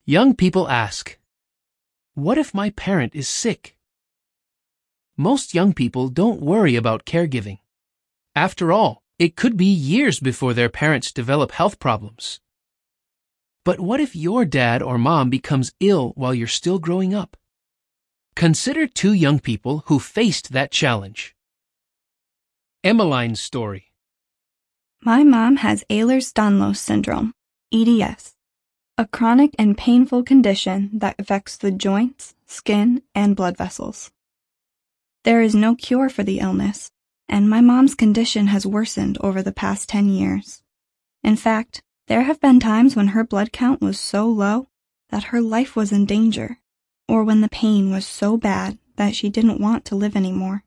Young people ask, what if my parent is sick? Most young people don't worry about caregiving. After all, it could be years before their parents develop health problems. But what if your dad or mom becomes ill while you're still growing up? Consider two young people who faced that challenge. Emmeline's story. My mom has Ehlers-Danlos syndrome, EDS, a chronic and painful condition that affects the joints, skin, and blood vessels. There is no cure for the illness, and my mom's condition has worsened over the past 10 years. In fact, there have been times when her blood count was so low that her life was in danger, or when the pain was so bad that she didn't want to live anymore.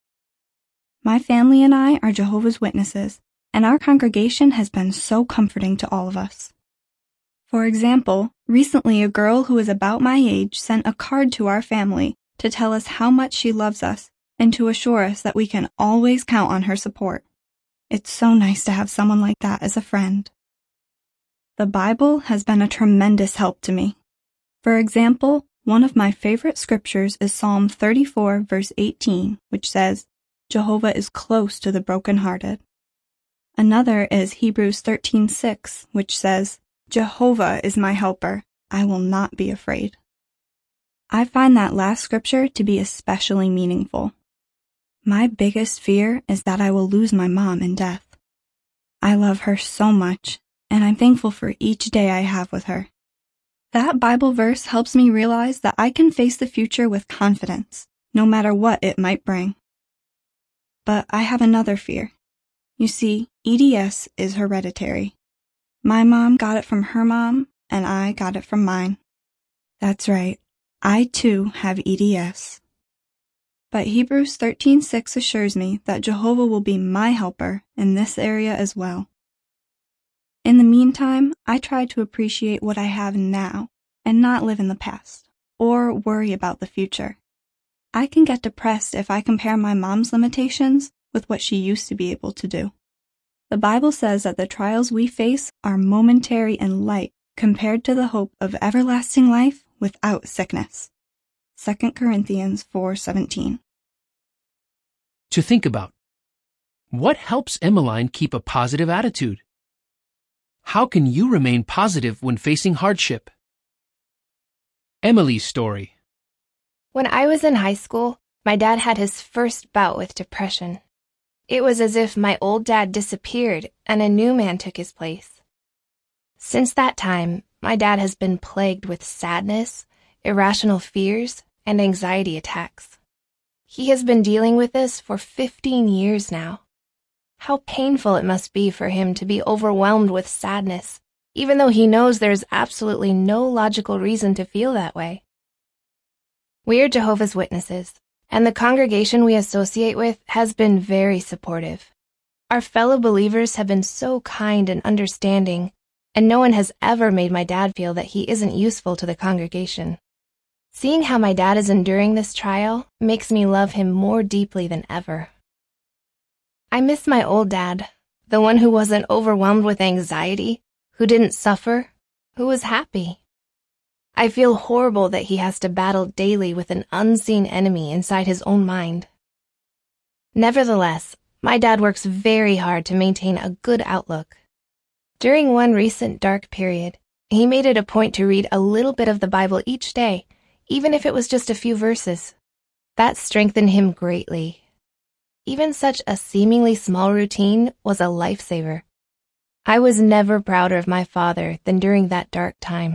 My family and I are Jehovah's Witnesses, and our congregation has been so comforting to all of us. For example, recently a girl who is about my age sent a card to our family to tell us how much she loves us and to assure us that we can always count on her support. It's so nice to have someone like that as a friend. The Bible has been a tremendous help to me. For example, one of my favorite scriptures is Psalm 34, verse 18, which says, Jehovah is close to the brokenhearted. Another is Hebrews 13:6, which says, Jehovah is my helper, I will not be afraid. I find that last scripture to be especially meaningful. My biggest fear is that I will lose my mom in death. I love her so much, and I'm thankful for each day I have with her. That Bible verse helps me realize that I can face the future with confidence, no matter what it might bring. But I have another fear. You see, EDS is hereditary. My mom got it from her mom, and I got it from mine. That's right, I too have EDS. But Hebrews 13:6 assures me that Jehovah will be my helper in this area as well. In the meantime, I try to appreciate what I have now and not live in the past or worry about the future. I can get depressed if I compare my mom's limitations with what she used to be able to do. The Bible says that the trials we face are momentary and light compared to the hope of everlasting life without sickness. 2 Corinthians 4:17. To think about. What helps Emmeline keep a positive attitude? How can you remain positive when facing hardship? Emily's story. When I was in high school, my dad had his first bout with depression. It was as if my old dad disappeared and a new man took his place. Since that time, my dad has been plagued with sadness, irrational fears, and anxiety attacks. He has been dealing with this for 15 years now. How painful it must be for him to be overwhelmed with sadness, even though he knows there's absolutely no logical reason to feel that way. We are Jehovah's Witnesses, and the congregation we associate with has been very supportive. Our fellow believers have been so kind and understanding, and no one has ever made my dad feel that he isn't useful to the congregation. Seeing how my dad is enduring this trial makes me love him more deeply than ever. I miss my old dad, the one who wasn't overwhelmed with anxiety, who didn't suffer, who was happy. I feel horrible that he has to battle daily with an unseen enemy inside his own mind. Nevertheless, my dad works very hard to maintain a good outlook. During one recent dark period, he made it a point to read a little bit of the Bible each day, even if it was just a few verses. That strengthened him greatly. Even such a seemingly small routine was a lifesaver. I was never prouder of my father than during that dark time.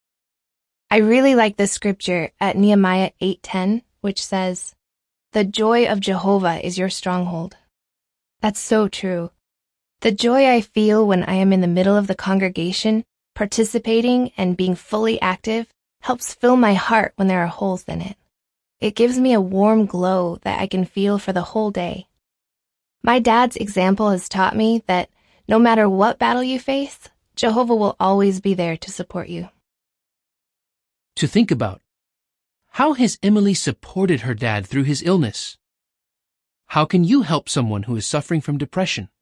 I really like this scripture at Nehemiah 8:10, which says, "The joy of Jehovah is your stronghold." That's so true. The joy I feel when I am in the middle of the congregation, participating and being fully active, helps fill my heart when there are holes in it. It gives me a warm glow that I can feel for the whole day. My dad's example has taught me that no matter what battle you face, Jehovah will always be there to support you. To think about. How has Emily supported her dad through his illness? How can you help someone who is suffering from depression?